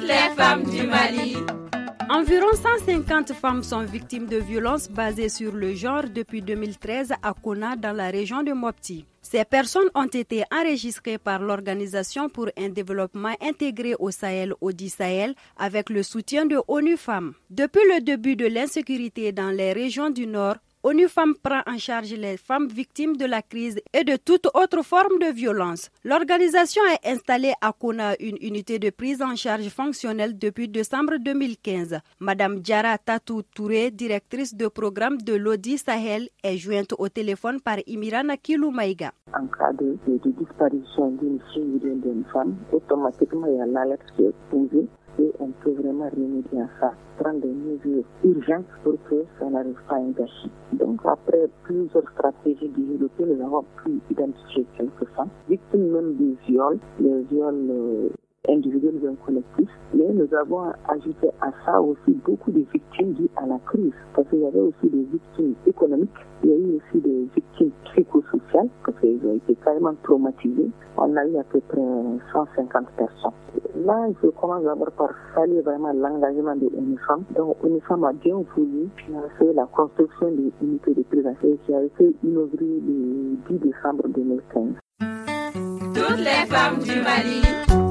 Toutes les femmes du Mali. Environ 150 femmes sont victimes de violences basées sur le genre depuis 2013 à Kona, dans la région de Mopti. Ces personnes ont été enregistrées par l'Organisation pour un développement intégré au Sahel, Audi Sahel, avec le soutien de ONU Femmes. Depuis le début de l'insécurité dans les régions du Nord, ONU Femmes prend en charge les femmes victimes de la crise et de toute autre forme de violence. L'organisation a installé à Kona une unité de prise en charge fonctionnelle depuis décembre 2015. Madame Diara Tatou Touré, directrice de programme de l'Audi Sahel, est jointe au téléphone par Imirana Kiloumaïga. En cas de disparition d'une fille ou d'une femme, automatiquement il y a l'alerte qui est posée. Et on peut vraiment remédier à ça, prendre des mesures urgentes pour que ça n'arrive pas à un gâchis. Donc après plusieurs stratégies développées, nous avons pu identifier quelques femmes, victimes même des viols, les viols individuels ou collectifs. Mais nous avons ajouté à ça aussi beaucoup de victimes dues à la crise, parce qu'il y avait aussi des victimes économiques, il y a eu aussi des victimes psychosociales, parce qu'ils ont été carrément traumatisés. On a eu à peu près 150 personnes. Là, je commence d'abord par saluer vraiment l'engagement de UNIFEM. Donc, UNIFEM a bien voulu financer la construction des unités de prise en charge qui a été inaugurée le 10 décembre 2015. Toutes les femmes du Mali.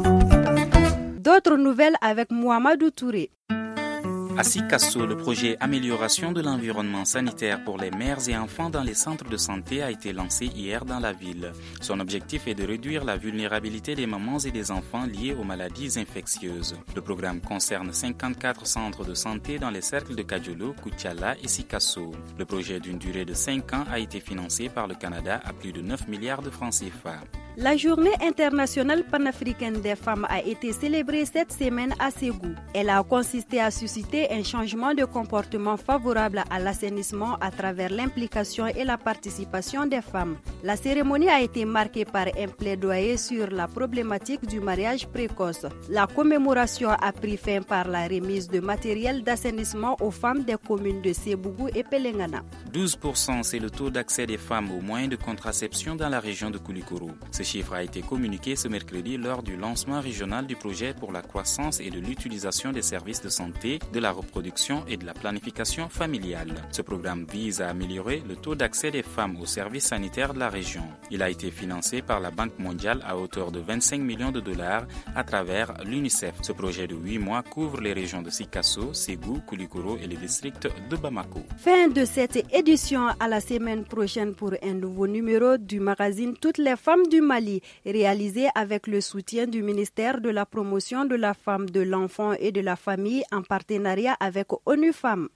D'autres nouvelles avec Mohamedou Touré. À Sikasso, le projet Amélioration de l'environnement sanitaire pour les mères et enfants dans les centres de santé a été lancé hier dans la ville. Son objectif est de réduire la vulnérabilité des mamans et des enfants liés aux maladies infectieuses. Le programme concerne 54 centres de santé dans les cercles de Kadjolo, Koutiala et Sikasso. Le projet d'une durée de 5 ans a été financé par le Canada à plus de 9 milliards de francs CFA. La journée internationale panafricaine des femmes a été célébrée cette semaine à Ségou. Elle a consisté à susciter un changement de comportement favorable à l'assainissement à travers l'implication et la participation des femmes. La cérémonie a été marquée par un plaidoyer sur la problématique du mariage précoce. La commémoration a pris fin par la remise de matériel d'assainissement aux femmes des communes de Sébougou et Pelengana. 12%, c'est le taux d'accès des femmes aux moyens de contraception dans la région de Koulikoro. Ce chiffre a été communiqué ce mercredi lors du lancement régional du projet pour la croissance et de l'utilisation des services de santé, de la reproduction et de la planification familiale. Ce programme vise à améliorer le taux d'accès des femmes aux services sanitaires de la région. Il a été financé par la Banque mondiale à hauteur de 25 millions de dollars à travers l'UNICEF. Ce projet de 8 mois couvre les régions de Sikasso, Ségou, Koulikoro et les districts de Bamako. Fin de cette édition, à la semaine prochaine pour un nouveau numéro du magazine Toutes les femmes du Mali, réalisé avec le soutien du ministère de la Promotion de la Femme, de l'Enfant et de la Famille en partenariat avec ONU Femmes.